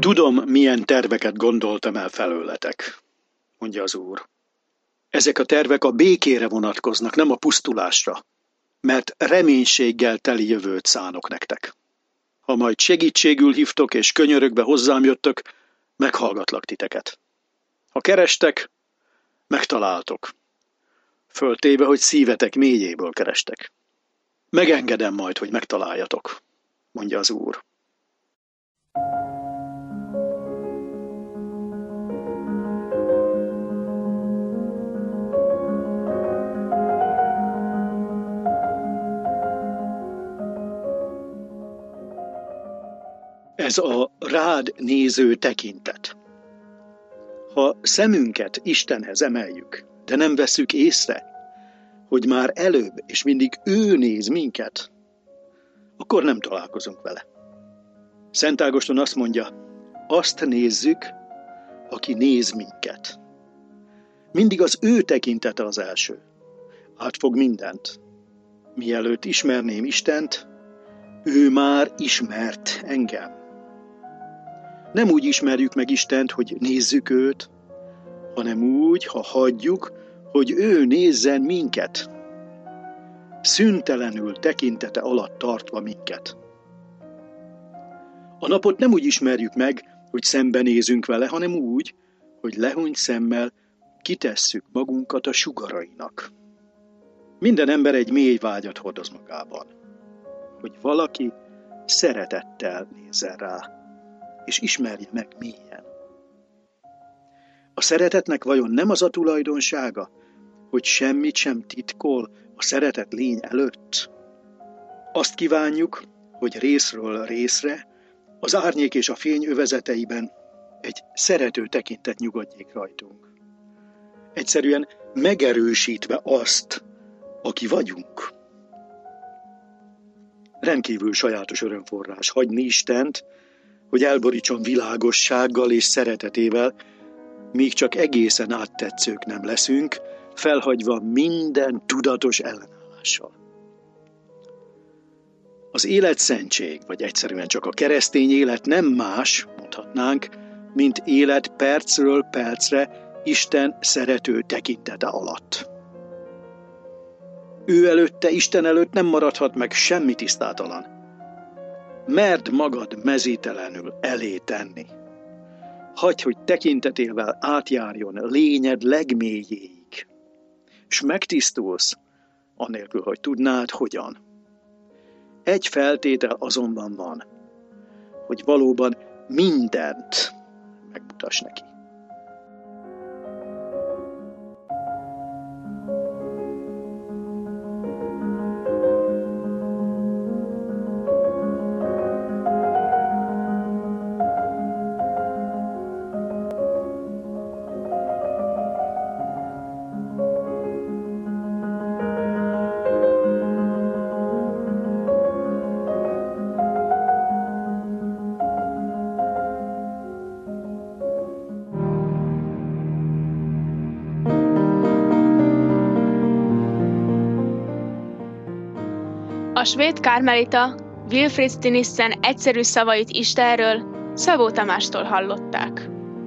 Tudom, milyen terveket gondoltam el felőletek, mondja az Úr. Ezek a tervek a békére vonatkoznak, nem a pusztulásra, mert reménységgel teli jövőt szánok nektek. Ha majd segítségül hívtok és könyörögve hozzám jöttök, meghallgatlak titeket. Ha kerestek, megtaláltok. Föltéve, hogy szívetek mélyéből kerestek. Megengedem majd, hogy megtaláljatok, mondja az Úr. Ez a rád néző tekintet. Ha szemünket Istenhez emeljük, de nem vesszük észre, hogy már előbb és mindig ő néz minket, akkor nem találkozunk vele. Szent Ágoston azt mondja, azt nézzük, aki néz minket. Mindig az ő tekintete az első. Átfog mindent. Mielőtt ismerném Istent, ő már ismert engem. Nem úgy ismerjük meg Istent, hogy nézzük őt, hanem úgy, ha hagyjuk, hogy ő nézzen minket. Szüntelenül tekintete alatt tartva minket. A napot nem úgy ismerjük meg, hogy szembenézünk vele, hanem úgy, hogy lehúnyt szemmel kitesszük magunkat a sugarainak. Minden ember egy mély vágyat hordoz magában, hogy valaki szeretettel nézzen rá, és ismerje meg mélyen. A szeretetnek vajon nem az a tulajdonsága, hogy semmit sem titkol a szeretet lény előtt? Azt kívánjuk, hogy részről részre, az árnyék és a fény övezeteiben egy szerető tekintet nyugodjék rajtunk. Egyszerűen megerősítve azt, aki vagyunk. Rendkívül sajátos örömforrás hagyni Istent, hogy elborítson világossággal és szeretetével, míg csak egészen áttetszők nem leszünk, felhagyva minden tudatos ellenállással. Az életszentség, vagy egyszerűen csak a keresztény élet nem más, mondhatnánk, mint élet percről percre Isten szerető tekintete alatt. Ő előtte, Isten előtt nem maradhat meg semmi tisztátalan. Merd magad mezítelenül elé tenni. Hagyj, hogy tekintetével átjárjon lényed legmélyéig. S megtisztulsz, anélkül, hogy tudnád, hogyan. Egy feltétel azonban van, hogy valóban mindent megmutass neki. A svéd kármelita Wilfrid Stinissen egyszerű szavait Istenről Szabó Tamástól hallották.